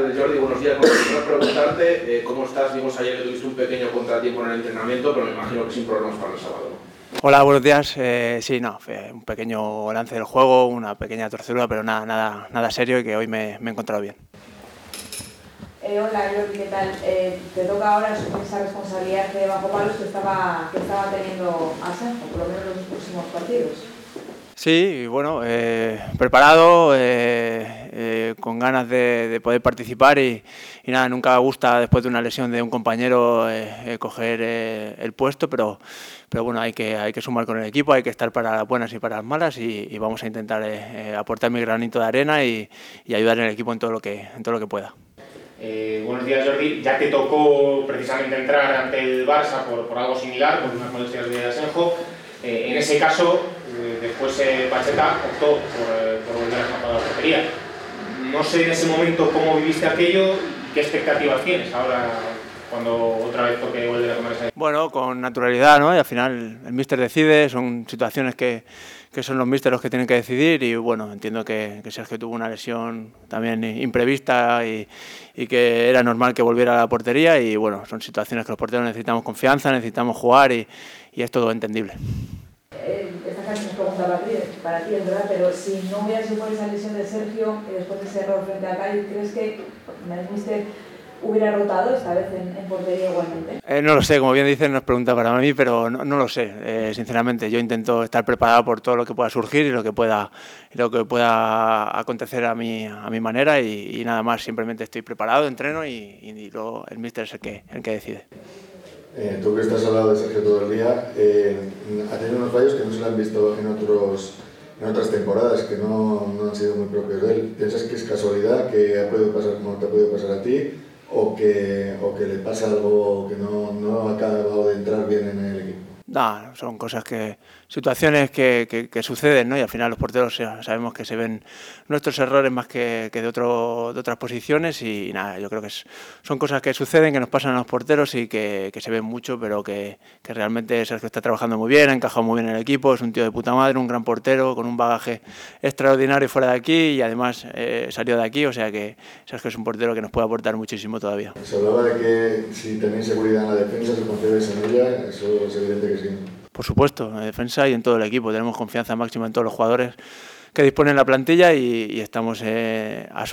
tal, Jordi? Buenos días. Quiero preguntarte cómo estás. Vimos ayer que tuviste un pequeño contratiempo en el entrenamiento, pero me imagino que sin problemas para el sábado, ¿no? Hola, buenos días. Sí, no, fue un pequeño lance del juego, una pequeña torcedura, pero nada serio y que hoy me he encontrado bien. Hola, Jordi, ¿qué tal? Te toca ahora asumir esa responsabilidad de bajo palos que estaba teniendo Asenjo, por lo menos en los próximos partidos. Sí, bueno, preparado, con ganas de poder participar y nada, nunca gusta después de una lesión de un compañero coger el puesto, pero bueno, hay que sumar con el equipo, hay que estar para las buenas y para las malas y vamos a intentar aportar mi granito de arena y ayudar al equipo en todo lo que pueda. Buenos días, Jordi. Ya te tocó precisamente entrar ante el Barça por algo similar, por unas molestias de Asenjo. En ese caso, después Pacheta optó por volver a escapar a la portería. No sé en ese momento cómo viviste aquello y qué expectativas tienes ahora cuando otra vez toque volver a tomar esa decisión. Bueno, con naturalidad, ¿no? Y al final el míster decide, son situaciones que son los místeres los que tienen que decidir y bueno, entiendo que Sergio tuvo una lesión también imprevista y que era normal que volviera a la portería y bueno, son situaciones que los porteros necesitamos confianza, necesitamos jugar y es todo entendible. Esta casi es pregunta para ti, es verdad, pero si no hubiera sido por esa lesión de Sergio, después de ese error frente a Cádiz, ¿crees que el míster hubiera rotado esta vez en portería igualmente? No lo sé, como bien dicen, no es pregunta para mí, pero no lo sé. Sinceramente, yo intento estar preparado por todo lo que pueda surgir y lo que pueda acontecer a mi manera y nada más, simplemente estoy preparado, entreno y luego el míster es el que decide. Tú que estás al lado de Sergio todo el día, ha tenido unos fallos que no se lo han visto en otras temporadas, que no han sido muy propios de él. ¿Piensas que es casualidad, que ha podido pasar como te ha podido pasar a ti, o que le pasa algo que no ha acabado de entrar bien en el equipo? No, son situaciones que suceden, ¿no? Y al final los porteros sabemos que se ven nuestros errores más que de otras posiciones y nada, yo creo que son cosas que suceden, que nos pasan a los porteros y que se ven mucho, pero que realmente Sergio está trabajando muy bien, ha encajado muy bien en el equipo, es un tío de puta madre, un gran portero con un bagaje extraordinario fuera de aquí y además salió de aquí, o sea que Sergio es un portero que nos puede aportar muchísimo todavía. Se hablaba de que si tenéis seguridad en la defensa, si confiáis en ella, eso es evidente que sí. Por supuesto, en defensa y en todo el equipo. Tenemos confianza máxima en todos los jugadores que disponen la plantilla y estamos a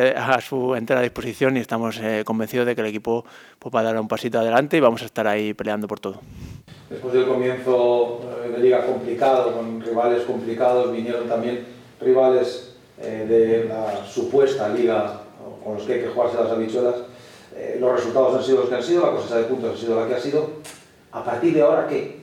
su entera disposición y estamos convencidos de que el equipo va a dar un pasito adelante y vamos a estar ahí peleando por todo. Después del comienzo de liga complicado, con rivales complicados, vinieron también rivales de la supuesta liga con los que hay que jugarse las habichuelas. Los resultados han sido los que han sido, la cosa de puntos ha sido la que ha sido. ¿A partir de ahora qué?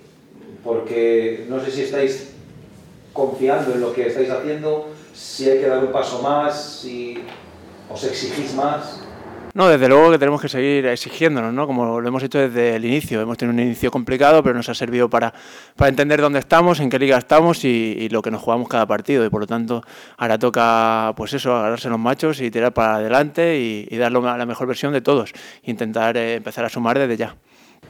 Porque no sé si estáis confiando en lo que estáis haciendo, si hay que dar un paso más, si os exigís más. No, desde luego que tenemos que seguir exigiéndonos, ¿no? Como lo hemos hecho desde el inicio. Hemos tenido un inicio complicado, pero nos ha servido para entender dónde estamos, en qué liga estamos y lo que nos jugamos cada partido. Y por lo tanto, ahora toca, pues eso, agarrarse los machos y tirar para adelante y dar la mejor versión de todos. Intentar empezar a sumar desde ya.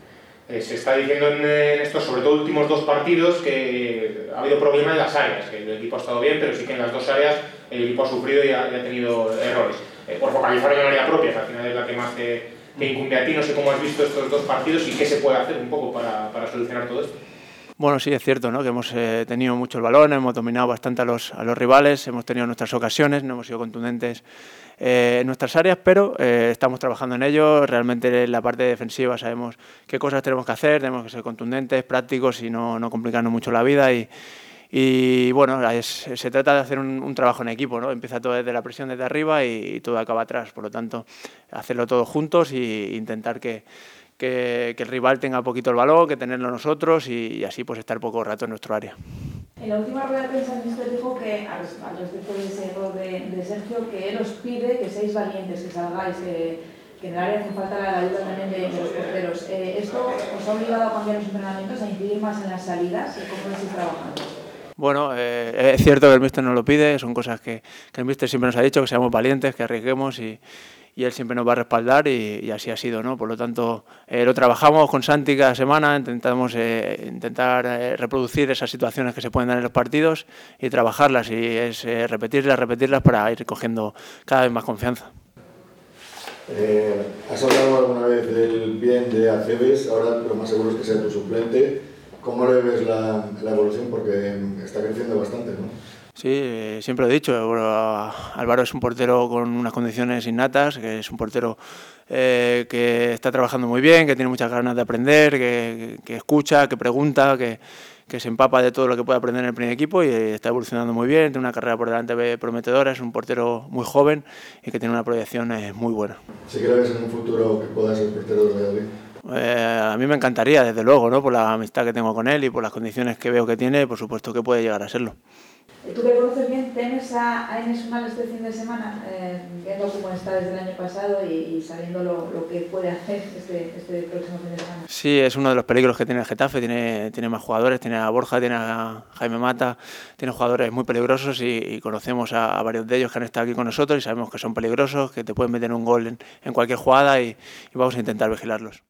Se está diciendo en estos, sobre todo últimos dos partidos, que ha habido problema en las áreas, que el equipo ha estado bien, pero sí que en las dos áreas el equipo ha sufrido y ha tenido errores. Por focalizar en el área propia, que al final es la que más te incumbe a ti, no sé cómo has visto estos dos partidos y qué se puede hacer un poco para solucionar todo esto. Bueno, sí, es cierto, ¿no? Que hemos tenido mucho el balón, hemos dominado bastante a los rivales, hemos tenido nuestras ocasiones, no hemos sido contundentes en nuestras áreas, pero estamos trabajando en ello. Realmente en la parte defensiva sabemos qué cosas tenemos que hacer, tenemos que ser contundentes, prácticos y no complicarnos mucho la vida y bueno, se trata de hacer un trabajo en equipo, ¿no? Empieza todo desde la presión desde arriba y todo acaba atrás, por lo tanto, hacerlo todos juntos e intentar que el rival tenga poquito el balón, que tenerlo nosotros y así pues estar poco rato en nuestro área. En la última rueda de prensa el míster dijo que, al respecto de ese error de Sergio, que él os pide que seáis valientes, que salgáis, que en el área hace falta la ayuda también de los porteros. ¿Esto os ha obligado a cambiar los entrenamientos, a incidir más en las salidas? ¿Cómo lo estáis trabajando? Bueno, es cierto que el míster nos lo pide, son cosas que el míster siempre nos ha dicho, que seamos valientes, que arriesguemos y él siempre nos va a respaldar y así ha sido, ¿no? Por lo tanto, lo trabajamos con Santi cada semana, intentamos reproducir esas situaciones que se pueden dar en los partidos y trabajarlas y es repetirlas para ir cogiendo cada vez más confianza. Has hablado alguna vez del bien de Aceves, ahora lo más seguro es que sea tu suplente. ¿Cómo le ves la evolución? Porque está creciendo bastante, ¿no? Sí, siempre lo he dicho, Álvaro es un portero con unas condiciones innatas, que es un portero que está trabajando muy bien, que tiene muchas ganas de aprender, que escucha, que pregunta, que se empapa de todo lo que puede aprender en el primer equipo y está evolucionando muy bien, tiene una carrera por delante prometedora, es un portero muy joven y que tiene una proyección muy buena. ¿Sí que le ves en un futuro que pueda ser portero del Valladolid? A mí me encantaría, desde luego, ¿no? Por la amistad que tengo con él y por las condiciones que veo que tiene, por supuesto que puede llegar a serlo. Tú que conoces bien, ¿temes a Enes Unal este fin de semana? Viendo cómo está desde el año pasado y sabiendo lo que puede hacer este próximo fin de semana. Sí, es uno de los peligros que tiene el Getafe, tiene más jugadores, tiene a Borja, tiene a Jaime Mata, tiene jugadores muy peligrosos y conocemos a varios de ellos que han estado aquí con nosotros y sabemos que son peligrosos, que te pueden meter un gol en cualquier jugada y vamos a intentar vigilarlos.